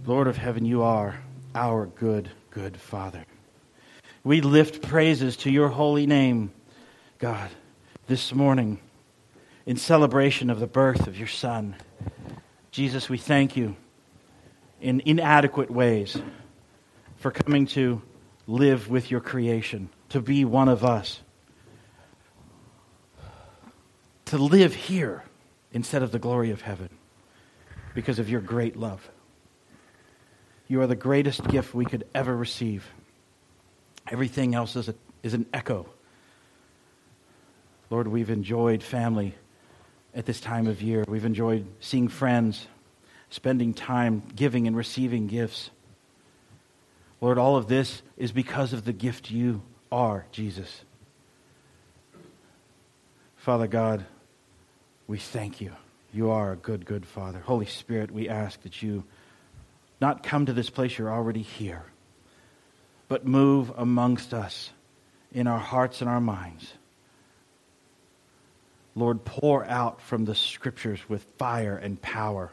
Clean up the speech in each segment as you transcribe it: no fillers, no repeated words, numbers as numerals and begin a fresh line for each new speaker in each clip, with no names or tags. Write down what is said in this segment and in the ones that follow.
Lord of heaven, you are our good, good Father. We lift praises to your holy name, God, this morning in celebration of the birth of your Son. Jesus, we thank you in inadequate ways for coming to live with your creation, to be one of us, to live here instead of the glory of heaven because of your great love. You are the greatest gift we could ever receive. Everything else is an echo. Lord, we've enjoyed family at this time of year. We've enjoyed seeing friends, spending time giving and receiving gifts. Lord, all of this is because of the gift you are, Jesus. Father God, we thank you. You are a good, good Father. Holy Spirit, we ask that you not come to this place, you're already here, but move amongst us in our hearts and our minds. Lord, pour out from the Scriptures with fire and power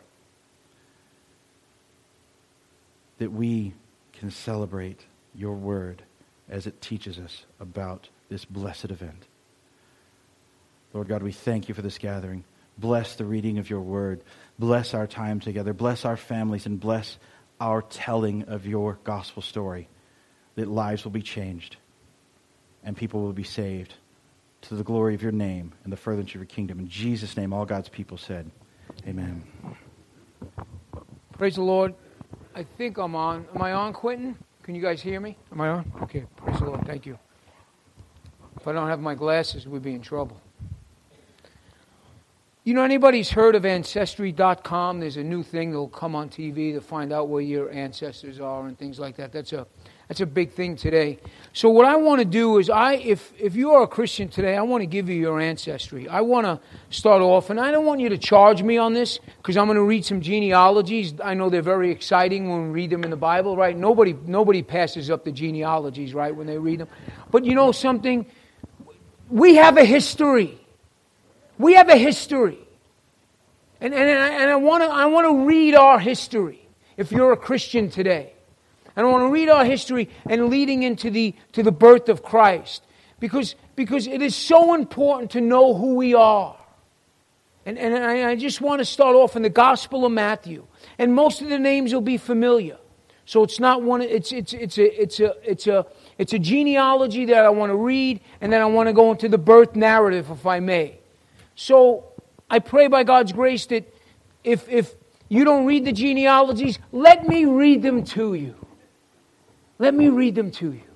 that we can celebrate your word as it teaches us about this blessed event. Lord God, we thank you for this gathering. Bless the reading of your word. Bless our time together. Bless our families and bless our telling of your gospel story, that lives will be changed and people will be saved to the glory of your name and the furtherance of your kingdom. In Jesus' name, all God's people said, amen.
Praise the Lord. I think I'm on. Am I on, Quentin? Can you guys hear me? Am I on? Okay. Praise the Lord. Thank you. If I don't have my glasses, we'd be in trouble. You know, anybody's heard of Ancestry.com? There's a new thing that'll come on TV to find out where your ancestors are and things like that. That's a big thing today. So what I want to do is, if you are a Christian today, I want to give you your ancestry. I want to start off, and I don't want you to charge me on this, because I'm going to read some genealogies. I know they're very exciting when we read them in the Bible, right? Nobody passes up the genealogies, right, when they read them. But you know something? We have a history. We have a history. And I want to read our history, if you're a Christian today. And I want to read our history and leading into the birth of Christ. Because it is so important to know who we are. And I just want to start off in the Gospel of Matthew. And most of the names will be familiar. So it's not one. It's a genealogy that I want to read, and then I want to go into the birth narrative, if I may. So I pray by God's grace that if you don't read the genealogies, let me read them to you. Let me read them to you.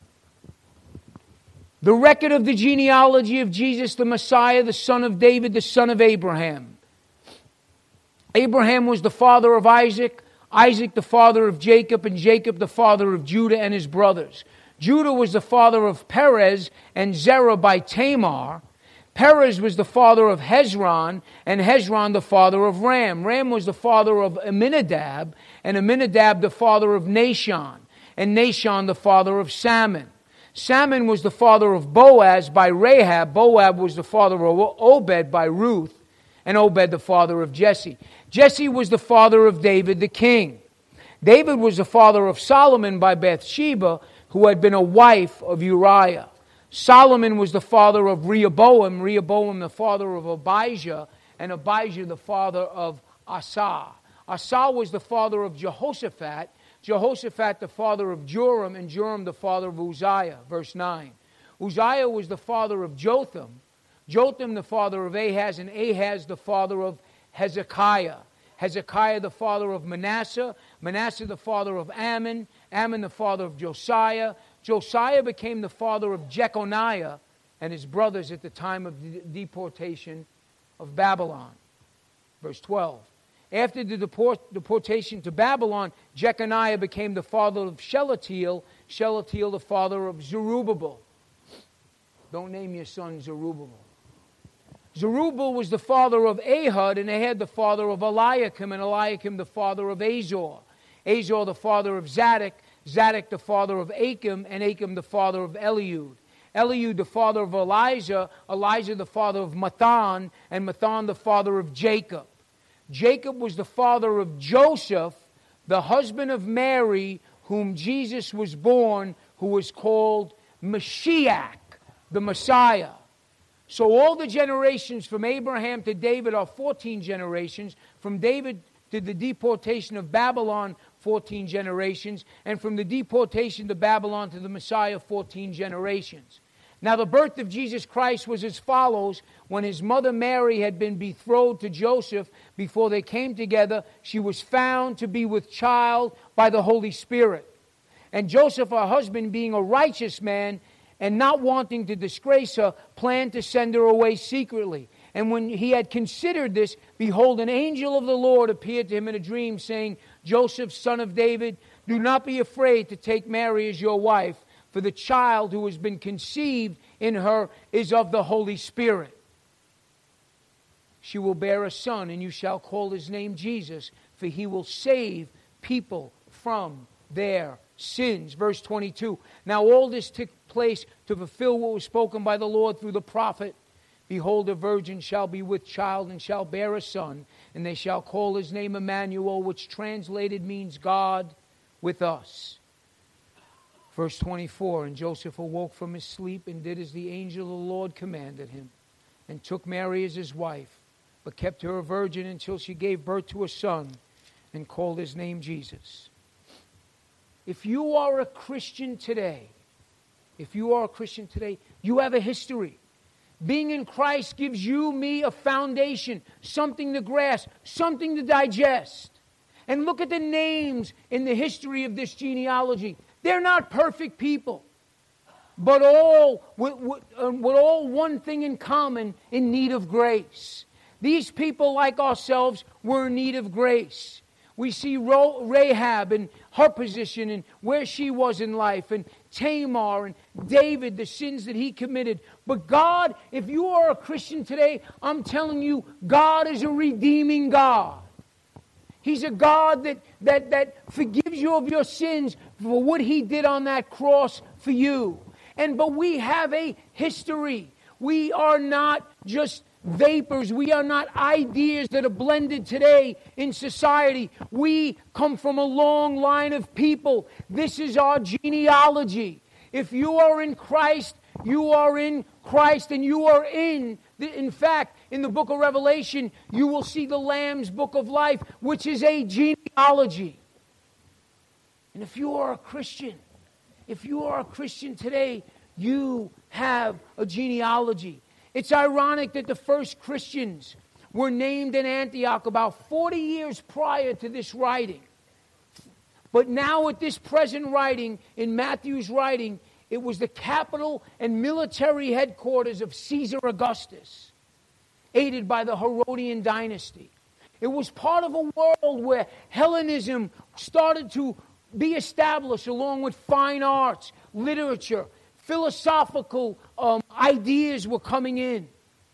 The record of the genealogy of Jesus, the Messiah, the son of David, the son of Abraham. Abraham was the father of Isaac, Isaac the father of Jacob, and Jacob the father of Judah and his brothers. Judah was the father of Perez and Zerah by Tamar. Perez was the father of Hezron, and Hezron the father of Ram. Ram was the father of Amminadab, and Amminadab the father of Nahshon, and Nahshon the father of Salmon. Salmon was the father of Boaz by Rahab. Boaz was the father of Obed by Ruth, and Obed the father of Jesse. Jesse was the father of David the king. David was the father of Solomon by Bathsheba, who had been a wife of Uriah. Solomon was the father of Rehoboam, Rehoboam the father of Abijah, and Abijah the father of Asa. Asa was the father of Jehoshaphat, Jehoshaphat the father of Joram, and Joram the father of Uzziah. Verse 9. Uzziah was the father of Jotham, Jotham the father of Ahaz, and Ahaz the father of Hezekiah. Hezekiah the father of Manasseh, Manasseh the father of Ammon, Ammon the father of Josiah. Josiah became the father of Jeconiah and his brothers at the time of the deportation of Babylon. Verse 12. After the deportation to Babylon, Jeconiah became the father of Shealtiel, Shealtiel the father of Zerubbabel. Don't name your son Zerubbabel. Zerubbabel was the father of Ehud, and Ehud the father of Eliakim, and Eliakim the father of Azor. Azor the father of Zadok, Zadok the father of Achim, and Achim the father of Eliud. Eliud the father of Elijah, Elijah the father of Mathan, and Mathan the father of Jacob. Jacob was the father of Joseph, the husband of Mary, whom Jesus was born, who was called Mashiach, the Messiah. So all the generations from Abraham to David are 14 generations. From David to the deportation of Babylon, 14 generations. And from the deportation to Babylon to the Messiah, 14 generations. Now the birth of Jesus Christ was as follows. When his mother Mary had been betrothed to Joseph, before they came together, she was found to be with child by the Holy Spirit. And Joseph, her husband, being a righteous man, and not wanting to disgrace her, planned to send her away secretly. And when he had considered this, behold, an angel of the Lord appeared to him in a dream, saying, Joseph, son of David, do not be afraid to take Mary as your wife, for the child who has been conceived in her is of the Holy Spirit. She will bear a son, and you shall call his name Jesus, for he will save people from their sins. Verse 22. Now all this took place to fulfill what was spoken by the Lord through the prophet. Behold, a virgin shall be with child and shall bear a son, and they shall call his name Emmanuel, which translated means God with us. Verse 24. And Joseph awoke from his sleep and did as the angel of the Lord commanded him, and took Mary as his wife, but kept her a virgin until she gave birth to a son, and called his name Jesus. If you are a Christian today, you have a history. Being in Christ gives you, me, a foundation, something to grasp, something to digest. And look at the names in the history of this genealogy. They're not perfect people, but all with all one thing in common, in need of grace. These people, like ourselves, were in need of grace. We see Rahab and her position and where she was in life, and Tamar and David, the sins that he committed. But God, if you are a Christian today, I'm telling you, God is a redeeming God. He's a God that forgives you of your sins for what he did on that cross for you. But we have a history. We are not just vapors. We are not ideas that are blended today in society. We come from a long line of people. This is our genealogy. If you are in Christ, you are in Christ, and you are in fact, in the book of Revelation, you will see the Lamb's book of life, which is a genealogy. And if you are a Christian today, you have a genealogy. It's ironic that the first Christians were named in Antioch about 40 years prior to this writing. But now at this present writing, in Matthew's writing, it was the capital and military headquarters of Caesar Augustus, aided by the Herodian dynasty. It was part of a world where Hellenism started to be established, along with fine arts, literature, philosophical ideas were coming in.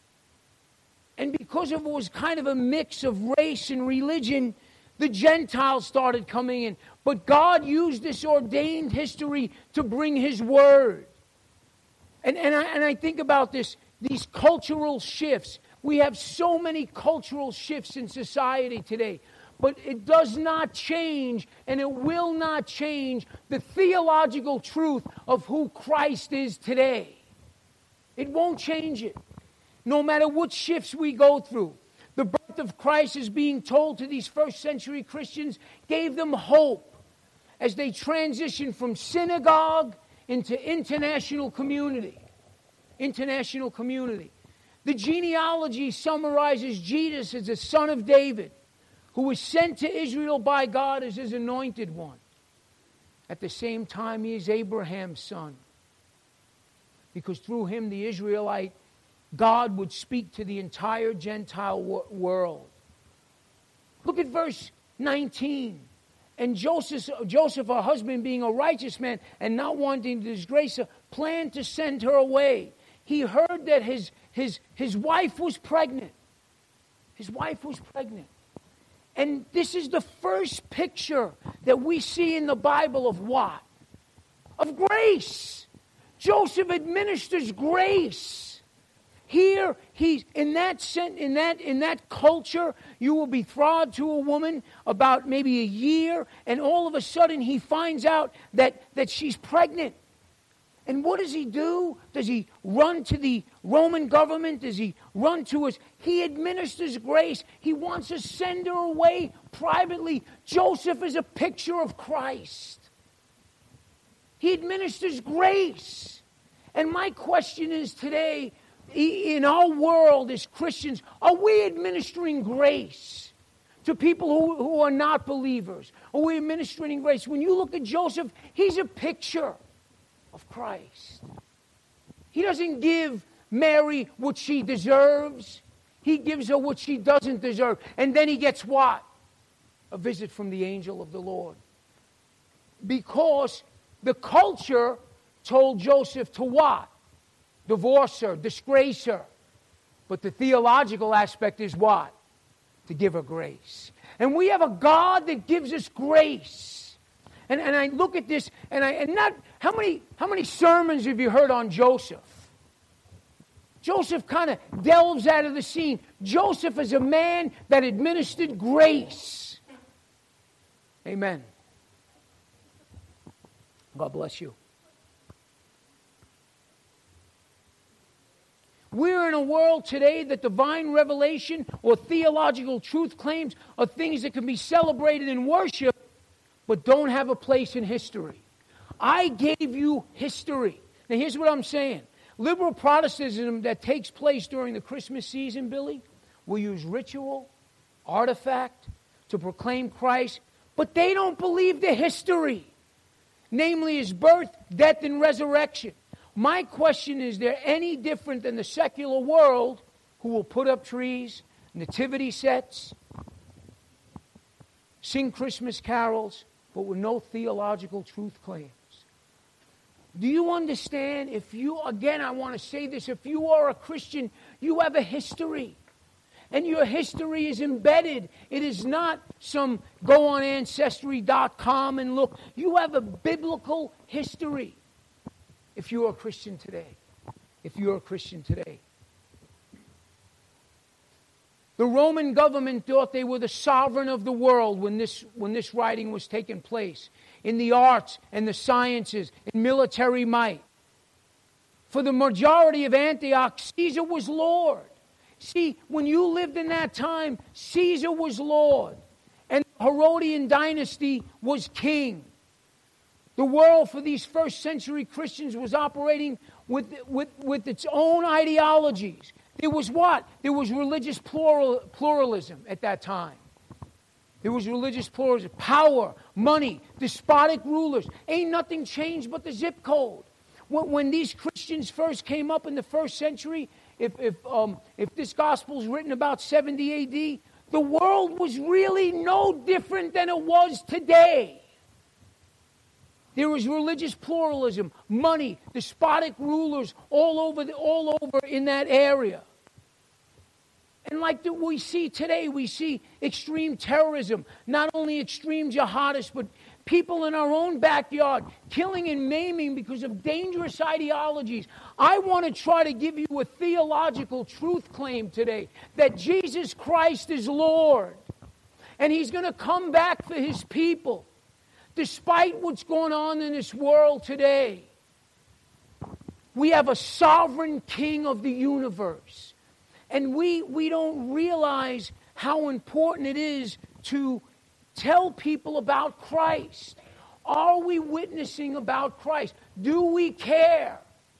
And because it was kind of a mix of race and religion, the Gentiles started coming in. But God used this ordained history to bring his word. And I think about these cultural shifts. We have so many cultural shifts in society today. But it does not change, and it will not change, the theological truth of who Christ is today. It won't change it. No matter what shifts we go through. The birth of Christ is being told to these first century Christians, gave them hope as they transitioned from synagogue into international community. International community. The genealogy summarizes Jesus as the son of David, who was sent to Israel by God as his anointed one. At the same time, he is Abraham's son, because through him, the Israelite, God would speak to the entire Gentile world. Look at verse 19. And Joseph, her husband, being a righteous man and not wanting to disgrace her, planned to send her away. He heard that his wife was pregnant. His wife was pregnant. And this is the first picture that we see in the Bible of what? Of grace. Joseph administers grace. here he's in that culture, you will be betrothed to a woman about maybe a year, and all of a sudden he finds out that she's pregnant. And what does he do? Does he run to the Roman government? Does he run to us? He administers grace. He wants to send her away privately. Joseph is a picture of Christ. He administers grace. And my question is today, in our world as Christians, are we administering grace to people who are not believers? Are we administering grace? When you look at Joseph, he's a picture of Christ. He doesn't give Mary what she deserves. He gives her what she doesn't deserve. And then he gets what? A visit from the angel of the Lord. Because the culture told Joseph to what? Divorce her, disgrace her. But the theological aspect is what? To give her grace. And we have a God that gives us grace. And I look at this, how many sermons have you heard on Joseph? Joseph kind of delves out of the scene. Joseph is a man that administered grace. Amen. God bless you. We're in a world today that divine revelation or theological truth claims are things that can be celebrated in worship, but don't have a place in history. I gave you history. Now here's what I'm saying. Liberal Protestantism that takes place during the Christmas season, Billy, will use ritual, artifact to proclaim Christ, but they don't believe the history. Namely his birth, death, and resurrection. My question is, there any different than the secular world who will put up trees, nativity sets, sing Christmas carols, but with no theological truth claims? Do you understand? I want to say this, if you are a Christian, you have a history. And your history is embedded. It is not some go on Ancestry.com and look. You have a biblical history. If you are a Christian today. If you're a Christian today. The Roman government thought they were the sovereign of the world when this writing was taking place. In the arts and the sciences, in military might. For the majority of Antioch, Caesar was Lord. See, when you lived in that time, Caesar was Lord. And the Herodian dynasty was king. The world for these first century Christians was operating with its own ideologies. There was what? There was religious pluralism at that time. There was religious pluralism, power, money, despotic rulers. Ain't nothing changed but the zip code. When these Christians first came up in the first century, if this gospel is written about 70 A.D., the world was really no different than it was today. There was religious pluralism, money, despotic rulers all over in that area. And like we see today, we see extreme terrorism, not only extreme jihadists, but people in our own backyard killing and maiming because of dangerous ideologies. I want to try to give you a theological truth claim today that Jesus Christ is Lord. And He's going to come back for His people. Despite what's going on in this world today, we have a sovereign King of the universe. And we don't realize how important it is to tell people about Christ. Are we witnessing about Christ? Do we care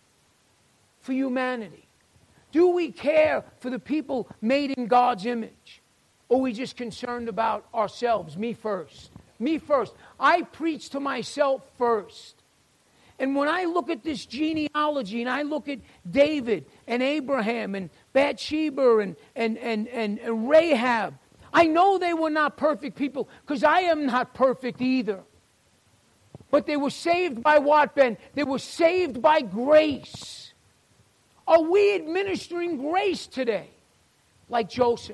for humanity? Do we care for the people made in God's image? Or are we just concerned about ourselves? Me first. Me first. I preach to myself first. And when I look at this genealogy and I look at David and Abraham and Bathsheba and Rahab, I know they were not perfect people because I am not perfect either. But they were saved by what, Ben? They were saved by grace. Are we administering grace today? Like Joseph.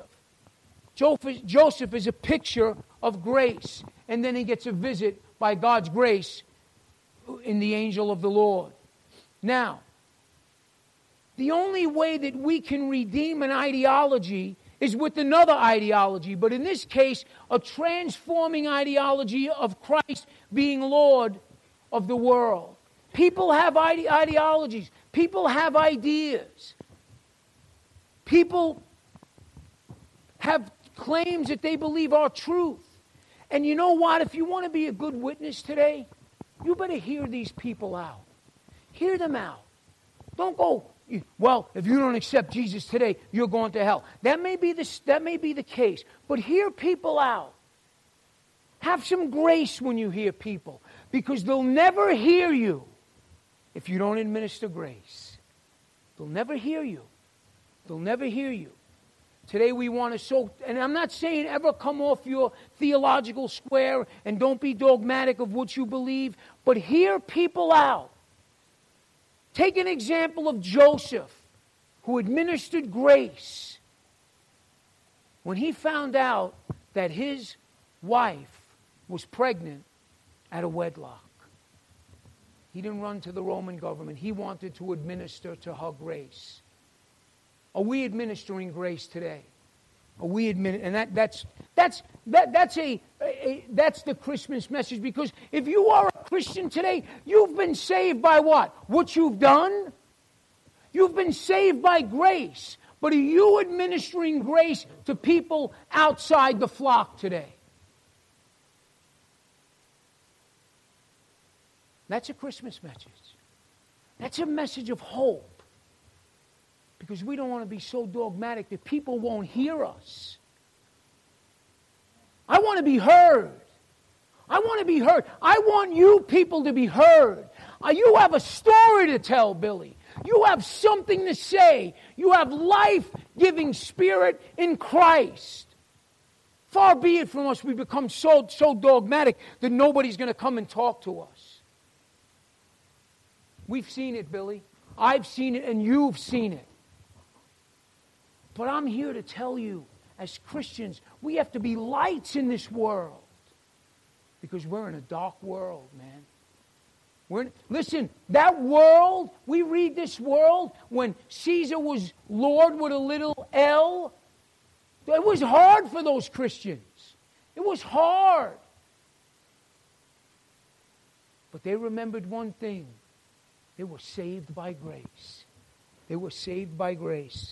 Joseph is a picture of grace. And then he gets a visit by God's grace in the angel of the Lord. Now, The only way that we can redeem an ideology is with another ideology, but in this case, a transforming ideology of Christ being Lord of the world. People have ideologies. People have ideas. People have claims that they believe are truth. And you know what? If you want to be a good witness today, you better hear these people out. Hear them out. Don't go, well, if you don't accept Jesus today, you're going to hell. That may be the case. But hear people out. Have some grace when you hear people, because they'll never hear you if you don't administer grace. They'll never hear you. They'll never hear you. Today we want to and I'm not saying ever come off your theological square and don't be dogmatic of what you believe, but hear people out. Take an example of Joseph, who administered grace. When he found out that his wife was pregnant at a wedlock, he didn't run to the Roman government. He wanted to administer to her grace. Are we administering grace today? Are we and that's the Christmas message, because if you are a Christian today, you've been saved by what? What you've done? You've been saved by grace. But are you administering grace to people outside the flock today? That's a Christmas message. That's a message of hope. Because we don't want to be so dogmatic that people won't hear us. I want to be heard. I want to be heard. I want you people to be heard. You have a story to tell, Billy. You have something to say. You have life-giving spirit in Christ. Far be it from us we become so dogmatic that nobody's going to come and talk to us. We've seen it, Billy. I've seen it, and you've seen it. But I'm here to tell you, as Christians, we have to be lights in this world. Because we're in a dark world, man. Listen, that world, we read this world, when Caesar was Lord with a little L, it was hard for those Christians. It was hard. But they remembered one thing. They were saved by grace. They were saved by grace.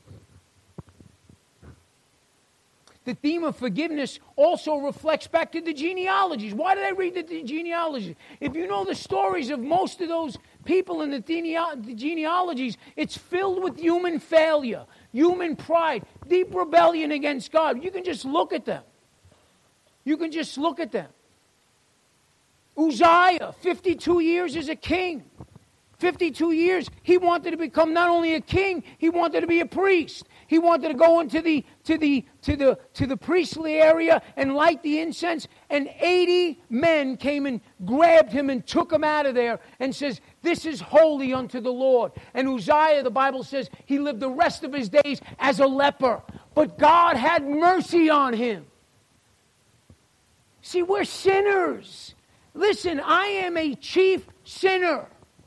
The theme of forgiveness also reflects back to the genealogies. Why did I read the genealogies? If you know the stories of most of those people in the genealogies, it's filled with human failure, human pride, deep rebellion against God. You can just look at them. You can just look at them. Uzziah, 52 years as a king. 52 years, he wanted to become not only a king, he wanted to be a priest. He wanted to go into the priestly area and light the incense. And 80 men came and grabbed him and took him out of there and says, "This is holy unto the Lord." And Uzziah, the Bible says, he lived the rest of his days as a leper. But God had mercy on him. See, we're sinners. Listen, I am a chief sinner.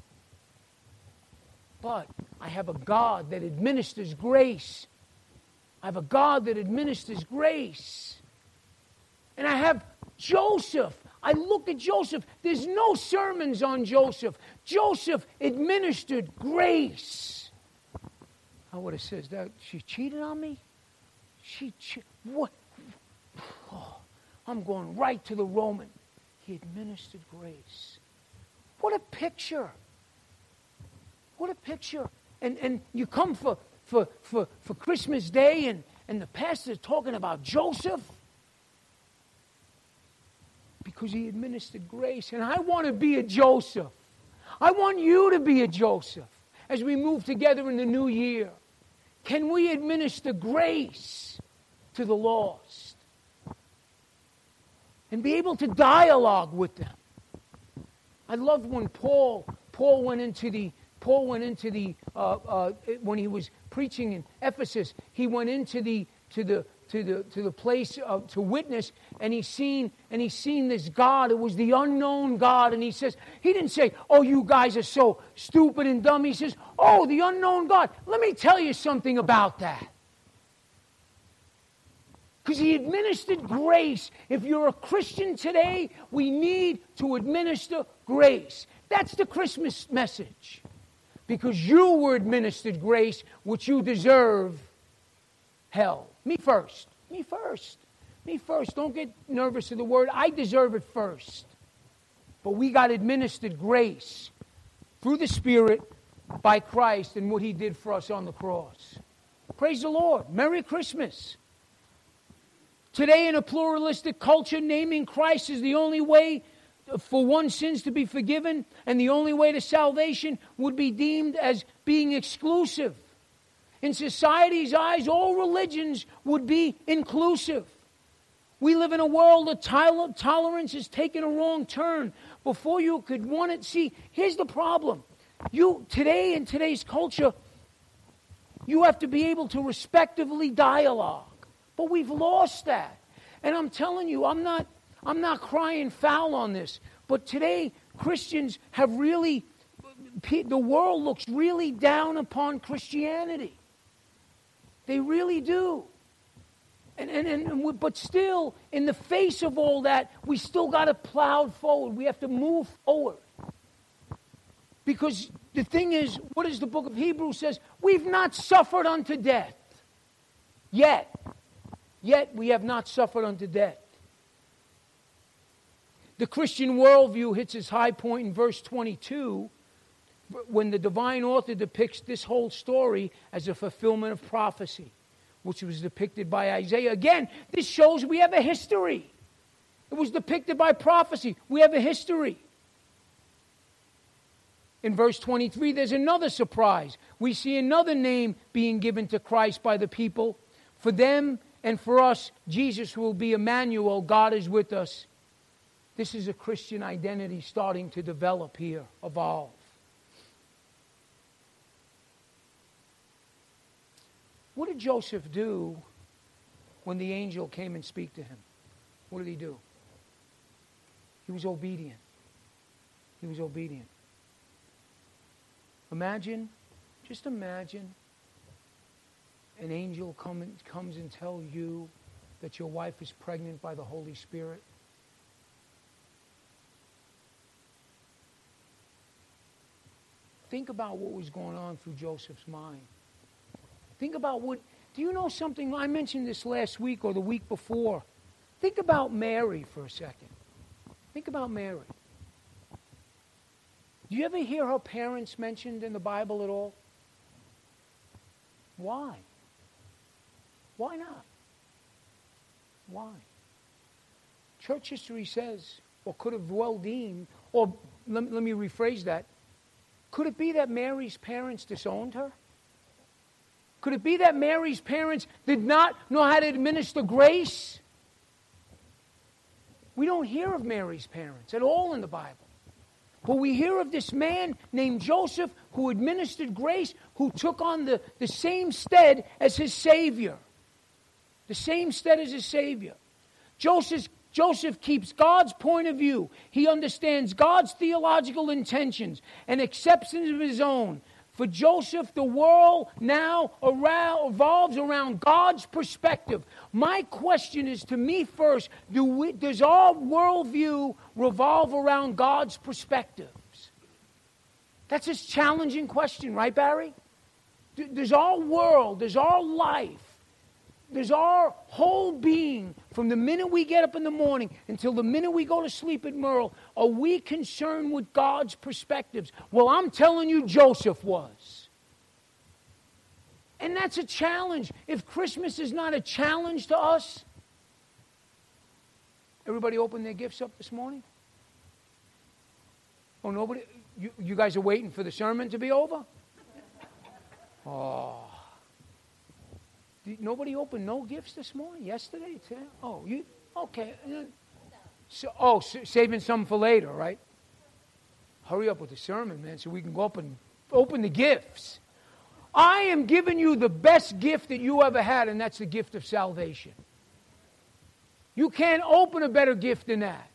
But I have a God that administers grace. I have a God that administers grace. And I have Joseph. I look at Joseph. There's no sermons on Joseph. Joseph administered grace. I would have said that she cheated on me? What? Oh, I'm going right to the Roman. He administered grace. What a picture. What a picture. And you come for Christmas Day and the pastor's talking about Joseph because he administered grace. And I want to be a Joseph. I want you to be a Joseph as we move together in the new year. Can we administer grace to the lost and be able to dialogue with them? I loved when Paul went into the when he was preaching in Ephesus, he went into the place to witness, and he's seen this God. It was the unknown God, and he didn't say, "Oh, you guys are so stupid and dumb." He says, "Oh, the unknown God. Let me tell you something about that." Because he administered grace. If you're a Christian today, we need to administer grace. That's the Christmas message. Because you were administered grace, which you deserve hell. Me first. Me first. Me first. Don't get nervous of the word. I deserve it first. But we got administered grace through the Spirit by Christ and what he did for us on the cross. Praise the Lord. Merry Christmas. Today, in a pluralistic culture, naming Christ is the only way for one's sins to be forgiven, and the only way to salvation would be deemed as being exclusive. In society's eyes, all religions would be inclusive. We live in a world of tolerance has taken a wrong turn. Before you could want it, see, here's the problem. Today, in today's culture, you have to be able to respectively dialogue. But we've lost that. And I'm telling you, I'm not crying foul on this. But today, Christians have really, the world looks really down upon Christianity. They really do. But still, in the face of all that, we still got to plow forward. We have to move forward. Because the thing is, what does the book of Hebrews says? We've not suffered unto death. Yet we have not suffered unto death. The Christian worldview hits its high point in verse 22 when the divine author depicts this whole story as a fulfillment of prophecy, which was depicted by Isaiah. Again, this shows we have a history. It was depicted by prophecy. We have a history. In verse 23, there's another surprise. We see another name being given to Christ by the people. For them and for us, Jesus will be Emmanuel. God is with us. This is a Christian identity starting to develop here, evolve. What did Joseph do when the angel came and spoke to him? What did he do? He was obedient. He was obedient. Just imagine an angel comes and tells you that your wife is pregnant by the Holy Spirit. Think about what was going on through Joseph's mind. Think about do you know something? I mentioned this last week or the week before. Think about Mary for a second. Think about Mary. Do you ever hear her parents mentioned in the Bible at all? Why? Why not? Why? Church history says, or could have well deemed, or let me rephrase that. Could it be that Mary's parents disowned her? Could it be that Mary's parents did not know how to administer grace? We don't hear of Mary's parents at all in the Bible. But we hear of this man named Joseph who administered grace, who took on the same stead as his Savior. The same stead as his Savior. Joseph keeps God's point of view. He understands God's theological intentions and accepts them as his own. For Joseph, the world now revolves around God's perspective. My question is to me first, does our worldview revolve around God's perspectives? That's a challenging question, right, Barry? Does our world, does our life, does our whole being, from the minute we get up in the morning until the minute we go to sleep at Merle, are we concerned with God's perspectives? Well, I'm telling you, Joseph was. And that's a challenge. If Christmas is not a challenge to us, everybody opened their gifts up this morning? Oh, nobody? You guys are waiting for the sermon to be over? Oh. Nobody opened no gifts this morning? Yesterday? Today? Oh, you okay? So, saving some for later, right? Hurry up with the sermon, man, so we can go up and open the gifts. I am giving you the best gift that you ever had, and that's the gift of salvation. You can't open a better gift than that.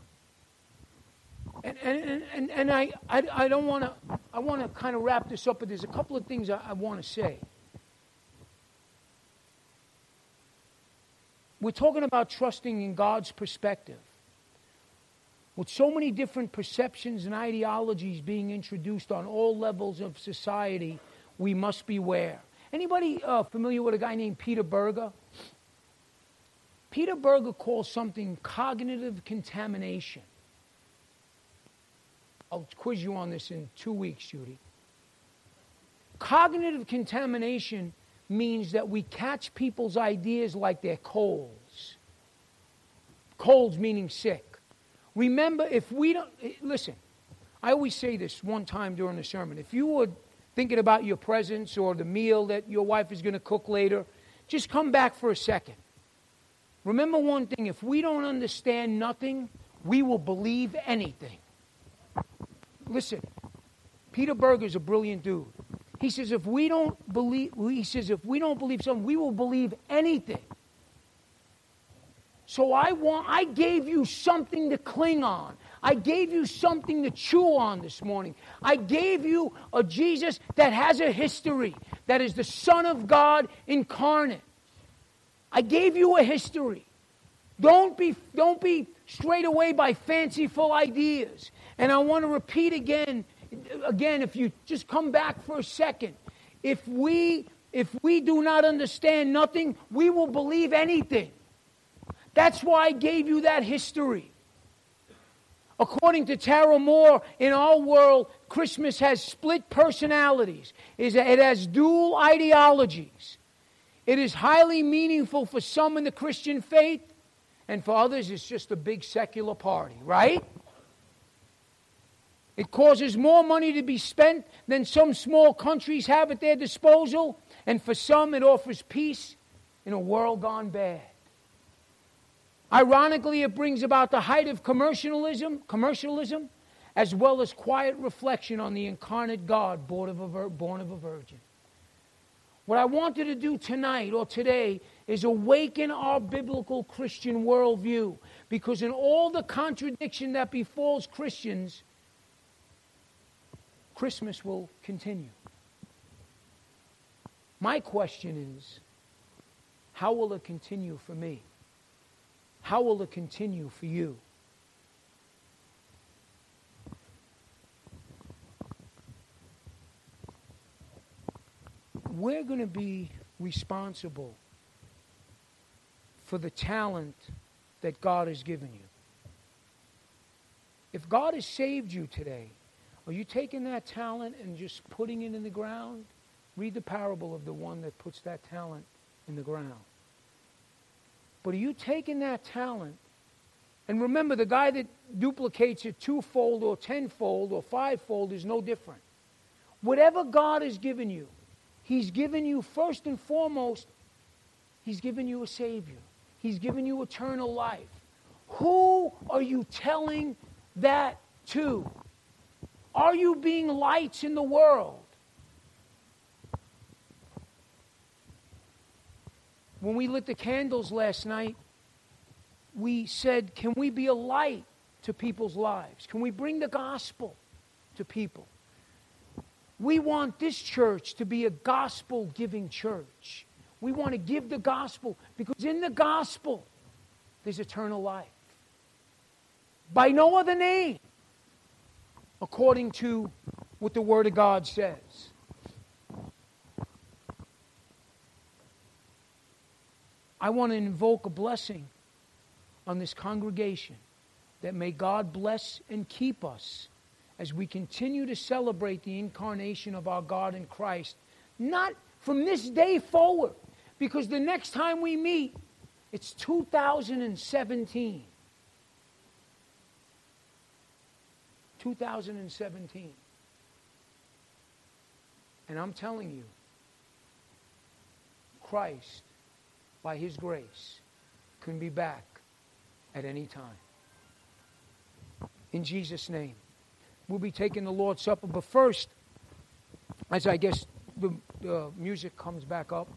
And I don't want to. I want to kind of wrap this up, but there's a couple of things I want to say. We're talking about trusting in God's perspective. With so many different perceptions and ideologies being introduced on all levels of society, we must beware. Anybody familiar with a guy named Peter Berger? Peter Berger calls something cognitive contamination. I'll quiz you on this in 2 weeks, Judy. Cognitive contamination means that we catch people's ideas like they're colds. Colds meaning sick. Remember, if we don't... Listen, I always say this one time during the sermon. If you were thinking about your presents or the meal that your wife is going to cook later, just come back for a second. Remember one thing, if we don't understand nothing, we will believe anything. Listen, Peter Berger is a brilliant dude. He says if we don't believe something, we will believe anything. So I gave you something to cling on. I gave you something to chew on this morning. I gave you a Jesus that has a history, that is the Son of God incarnate. I gave you a history. Don't be strayed away by fanciful ideas. And I want to repeat again, if you just come back for a second, if we do not understand nothing, we will believe anything. That's why I gave you that history. According to Tara Moore, in our world, Christmas has split personalities. It has dual ideologies. It is highly meaningful for some in the Christian faith, and for others it's just a big secular party, right? It causes more money to be spent than some small countries have at their disposal, and for some it offers peace in a world gone bad. Ironically, it brings about the height of commercialism, as well as quiet reflection on the incarnate God born of a virgin. What I wanted to do tonight or today is awaken our biblical Christian worldview, because in all the contradiction that befalls Christians, Christmas will continue. My question is, how will it continue for me? How will it continue for you? We're going to be responsible for the talent that God has given you. If God has saved you today, are you taking that talent and just putting it in the ground? Read the parable of the one that puts that talent in the ground. But are you taking that talent? And remember, the guy that duplicates it twofold or tenfold or fivefold is no different. Whatever God has given you, He's given you, first and foremost, He's given you a Savior. He's given you eternal life. Who are you telling that to? Are you being lights in the world? When we lit the candles last night, we said, can we be a light to people's lives? Can we bring the gospel to people? We want this church to be a gospel-giving church. We want to give the gospel, because in the gospel, there's eternal life. By no other name, according to what the Word of God says. I want to invoke a blessing on this congregation, that may God bless and keep us as we continue to celebrate the incarnation of our God in Christ, not from this day forward, because the next time we meet, it's 2017. 2017. And I'm telling you, Christ, by His grace, can be back at any time. In Jesus' name. We'll be taking the Lord's Supper, but first, as I guess the music comes back up.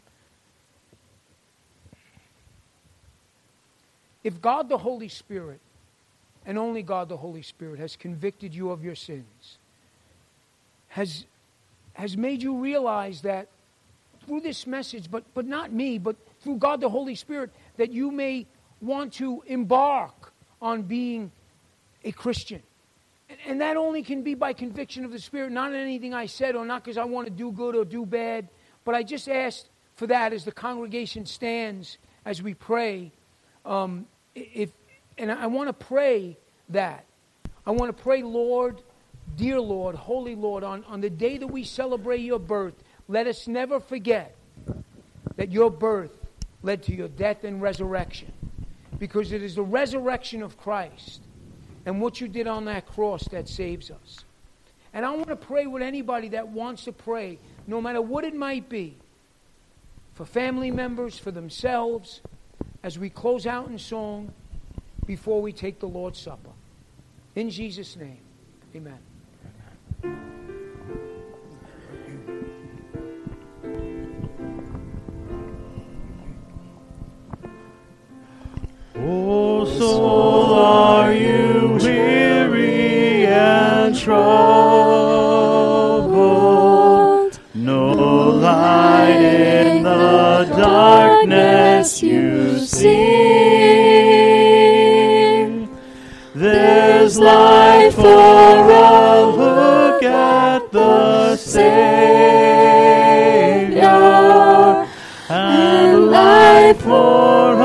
If God the Holy Spirit, and only God the Holy Spirit, has convicted you of your sins, has made you realize that through this message, but not me, but through God the Holy Spirit, that you may want to embark on being a Christian. And that only can be by conviction of the Spirit, not in anything I said, or not because I want to do good or do bad. But I just asked for that as the congregation stands, as we pray. And I want to pray that. I want to pray, Lord, dear Lord, Holy Lord, on the day that we celebrate your birth, let us never forget that your birth led to your death and resurrection. Because it is the resurrection of Christ and what you did on that cross that saves us. And I want to pray with anybody that wants to pray, no matter what it might be, for family members, for themselves, as we close out in song before we take the Lord's Supper. In Jesus' name, amen.
O soul, are you weary and troubled? No light in the darkness you see. There's light for a look at the Savior, and light for